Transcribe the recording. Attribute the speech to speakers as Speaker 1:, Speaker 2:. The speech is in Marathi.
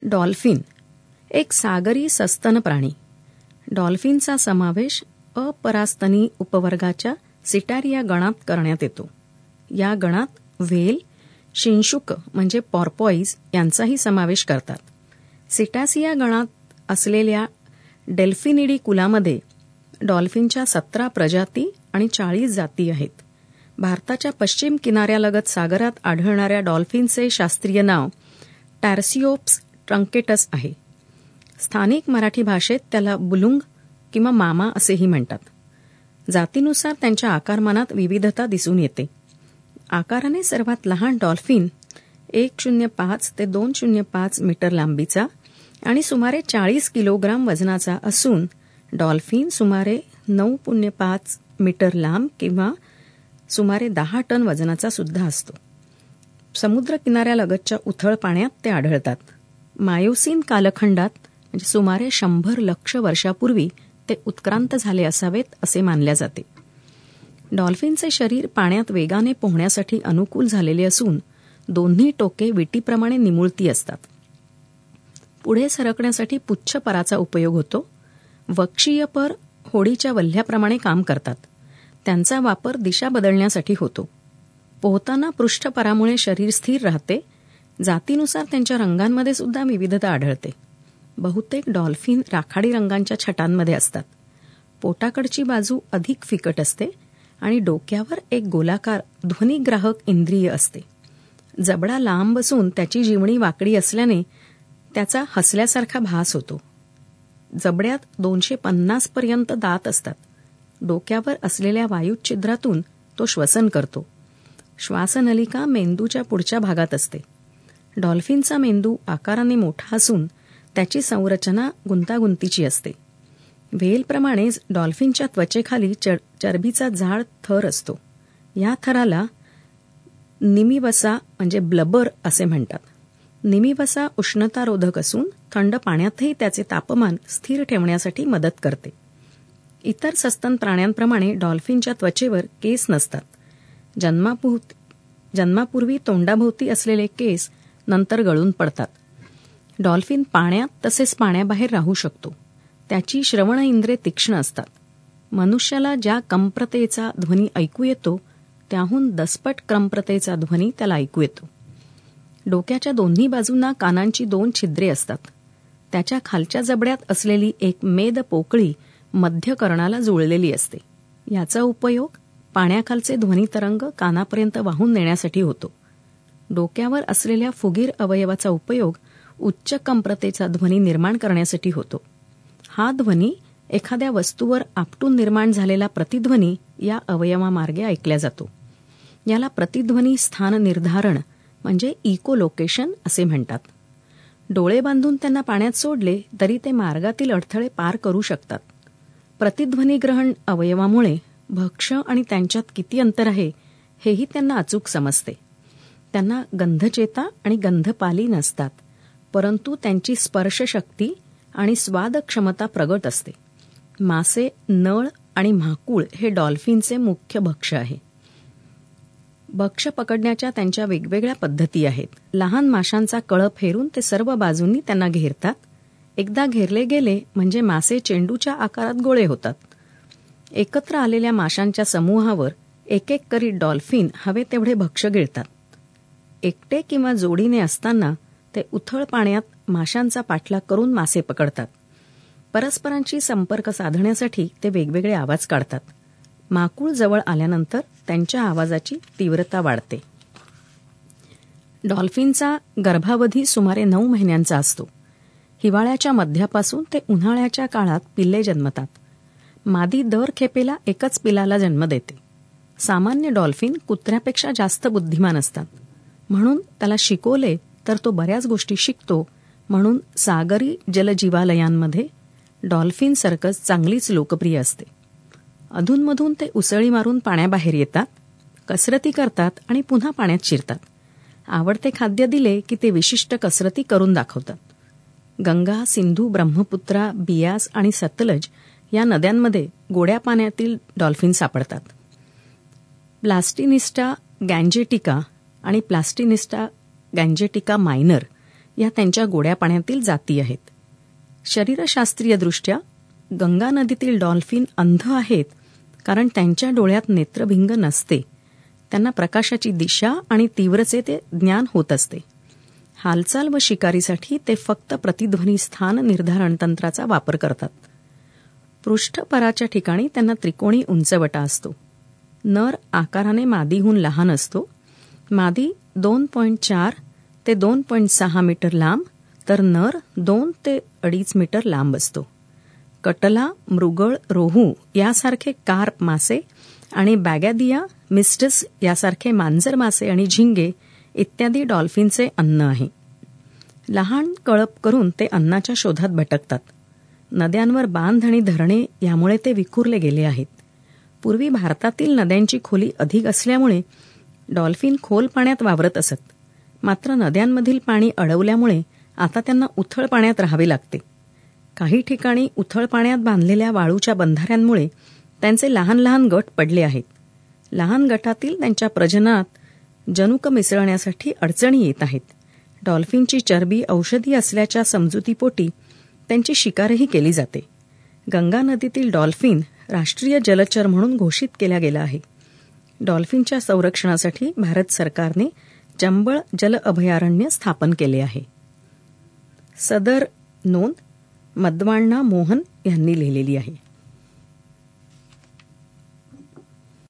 Speaker 1: डॉल्फिन एक सागरी सस्तन प्राणी. डॉल्फिनचा समावेश अपरास्तनी उपवर्गाच्या सिटारिया गणात करण्यात येतो. या गणात व्हेल, शिंशुक म्हणजे पॉर्पॉईज यांचाही समावेश करतात. सिटासिया गणात असलेल्या डेल्फिनिडी कुलामध्ये डॉल्फिनच्या 17 प्रजाती आणि 40 जाती आहेत. भारताच्या पश्चिम किनाऱ्यालगत सागरात आढळणाऱ्या डॉल्फिनचे शास्त्रीय नाव टॅर्सिओप्स ट्रंकेटस आहे. स्थानिक मराठी भाषेत त्याला बुलुंग किंवा मामा असेही म्हणतात. जातीनुसार त्यांच्या आकारमानात विविधता दिसून येते. आकाराने सर्वात लहान डॉल्फिन 105 ते 205 मीटर लांबीचा आणि सुमारे 40 किलोग्राम वजनाचा असून डॉल्फिन सुमारे 9.5 मीटर लांब किंवा सुमारे 10 टन वजनाचा सुद्धा असतो. समुद्र किनाऱ्यालगतच्या उथळ पाण्यात ते आढळतात. मायोसीन कालखंडात म्हणजे सुमारे 100 लक्ष वर्षापूर्वी ते उत्क्रांत झाले असावेत असे मानले जाते. डॉल्फिनचे शरीर पाण्यात वेगाने पोहण्यासाठी अनुकूल झालेले असून दोन्ही टोके विटीप्रमाणे निमुळती असतात. पुढे सरकण्यासाठी पुच्छपराचा उपयोग होतो. वक्षीय पर होडीच्या वल्ह्याप्रमाणे काम करतात. त्यांचा वापर दिशा बदलण्यासाठी होतो. पोहताना पृष्ठपरामुळे शरीर स्थिर राहते. जातीनुसार त्यांच्या रंगांमध्ये सुद्धा विविधता आढळते. बहुतेक डॉल्फिन राखाडी रंगांच्या छटांमध्ये असतात. पोटाकडची बाजू अधिक फिकट असते आणि डोक्यावर एक गोलाकार ध्वनिग्राहक इंद्रिय असते. जबडा लांब असून त्याची जीवणी वाकडी असल्याने त्याचा हसल्यासारखा भास होतो. जबड्यात 250 पर्यंत दात असतात. डोक्यावर असलेल्या वायुछिद्रातून तो श्वसन करतो. श्वासनलिका मेंदूच्या पुढच्या भागात असते. डॉल्फिनचा मेंदू आकाराने मोठा असून त्याची संरचना गुंतागुंतीची असते. व्हेलप्रमाणेच डॉल्फिनच्या त्वचेखाली चरबीचा जाड थर असतो. या थराला निमिवसा म्हणजे ब्लबर असे म्हणतात. निमिवसा उष्णतारोधक असून थंड पाण्यातही त्याचे तापमान स्थिर ठेवण्यासाठी मदत करते. इतर सस्तन प्राण्यांप्रमाणे डॉल्फिनच्या त्वचेवर केस नसतात. जन्मापूर्वी तोंडाभोवती असलेले केस नंतर गळून पडतात. डॉल्फिन पाण्यात तसेच पाण्याबाहेर राहू शकतो. त्याची श्रवण इंद्रिये तीक्ष्ण असतात. मनुष्याला ज्या कंप्रतेचा ध्वनी ऐकू येतो त्याहून 10पट कंप्रतेचा ध्वनी त्याला ऐकू येतो. डोक्याच्या दोन्ही बाजूंना कानांची 2 छिद्रे असतात. त्याच्या खालच्या जबड्यात असलेली एक मेद पोकळी मध्य कर्णाला जुळलेली असते. याचा उपयोग पाण्याखालचे ध्वनितरंग कानापर्यंत वाहून नेण्यासाठी होतो. डोक्यावर असलेल्या फुगीर अवयवाचा उपयोग उच्च कंप्रतेचा ध्वनी निर्माण करण्यासाठी होतो. हा ध्वनी एखाद्या वस्तूवर आपटून निर्माण झालेला प्रतिध्वनी या अवयवामार्गे ऐकला जातो. याला प्रतिध्वनी स्थान निर्धारण म्हणजे इकोलोकेशन असे म्हणतात. डोळे बांधून त्यांना पाण्यात सोडले तरी ते मार्गातील अडथळे पार करू शकतात. प्रतिध्वनीग्रहण अवयवामुळे भक्ष्य आणि त्यांच्यात किती अंतर आहे हेही त्यांना अचूक समजते. त्यांना गंधचेता आणि गंधपाली नसतात, परंतु त्यांची स्पर्शशक्ती आणि स्वाद क्षमता प्रगत असते. मासे, नळ आणि म्हाकुळ हे डॉल्फिनचे मुख्य भक्ष्य आहे. भक्ष्य पकडण्याच्या त्यांच्या वेगवेगळ्या पद्धती आहेत. लहान माशांचा कळप हेरून ते सर्व बाजूंनी त्यांना घेरतात. एकदा घेरले गेले म्हणजे मासे चेंडूच्या आकारात गोळे होतात. एकत्र आलेल्या माशांच्या समूहावर एक एक करीत डॉल्फिन हवे तेवढे भक्ष्य गिळतात. एकटे किंवा जोडीने असताना ते उथळ पाण्यात माशांचा पाठलाग करून मासे पकडतात. परस्परांशी संपर्क साधण्यासाठी ते वेगवेगळे आवाज काढतात. माकुळ जवळ आल्यानंतर त्यांच्या आवाजाची तीव्रता वाढते. डॉल्फिनचा गर्भावधी सुमारे 9 महिन्यांचा असतो. हिवाळ्याच्या मध्यापासून ते उन्हाळ्याच्या काळात पिल्ले जन्मतात. मादी दर खेपेला एकच पिलाला जन्म देते. सामान्य डॉल्फिन कुत्र्यापेक्षा जास्त बुद्धिमान असतात. म्हणून त्याला शिकवले तर तो बऱ्याच गोष्टी शिकतो. म्हणून सागरी जलजीवालयांमध्ये डॉल्फिन सर्कस चांगलीच लोकप्रिय असते. अधूनमधून ते उसळी मारून पाण्याबाहेर येतात, कसरती करतात आणि पुन्हा पाण्यात शिरतात. आवडते खाद्य दिले की ते विशिष्ट कसरती करून दाखवतात. गंगा, सिंधू, ब्रह्मपुत्रा, बियास आणि सतलज या नद्यांमध्ये गोड्या पाण्यातील डॉल्फिन सापडतात. प्लास्टिनिस्टा गँजेटिका आणि प्लास्टिनिस्टा गँजेटिका मायनर या त्यांच्या गोड्या पाण्यातील जाती आहेत. शरीरशास्त्रीयदृष्ट्या गंगा नदीतील डॉल्फिन अंध आहेत कारण त्यांच्या डोळ्यात नेत्रभिंग नसते. त्यांना प्रकाशाची दिशा आणि तीव्रतेचे ज्ञान होत असते. हालचाल व शिकारीसाठी ते फक्त प्रतिध्वनी स्थान निर्धारण तंत्राचा वापर करतात. पृष्ठपराच्या ठिकाणी त्यांना त्रिकोणी उंचवटा असतो. नर आकाराने मादीहून लहान असतो. मादी 2.4 ते 2.6 मीटर लांब तर नर 2 ते 2.5 मीटर लांब असतो. कटला, मृगळ, रोहू यासारखे कार्प मासे आणि बॅगॅदिया मिस्टस यासारखे मांजर मासे आणि झिंगे इत्यादी डॉल्फिनचे अन्न आहे. लहान कळप करून ते अन्नाच्या शोधात भटकतात. नद्यांवर बांध आणि धरणे यामुळे ते विखुरले गेले आहेत. पूर्वी भारतातील नद्यांची खोली अधिक असल्यामुळे डॉल्फिन खोल पाण्यात वावरत असत. मात्र नद्यांमधील पाणी अडवल्यामुळे आता त्यांना उथळ पाण्यात राहावे लागते. काही ठिकाणी उथळ पाण्यात बांधलेल्या वाळूच्या बंधाऱ्यांमुळे त्यांचे लहान लहान गट पडले आहेत. लहान गटातील त्यांच्या प्रजननात जनुक मिसळण्यासाठी अडचणी येत आहेत. डॉल्फिनची चरबी औषधी असल्याच्या समजुतीपोटी त्यांची शिकारही केली जाते. गंगा नदीतील डॉल्फिन राष्ट्रीय जलचर म्हणून घोषित केला गेला आहे. डॉल्फिनच्या संरक्षणासाठी भारत सरकारने चंबळ जल अभयारण्य स्थापन केले आहे. सदर नोंद मदवाण्णा मोहन यांनी लिहिलेली आहे.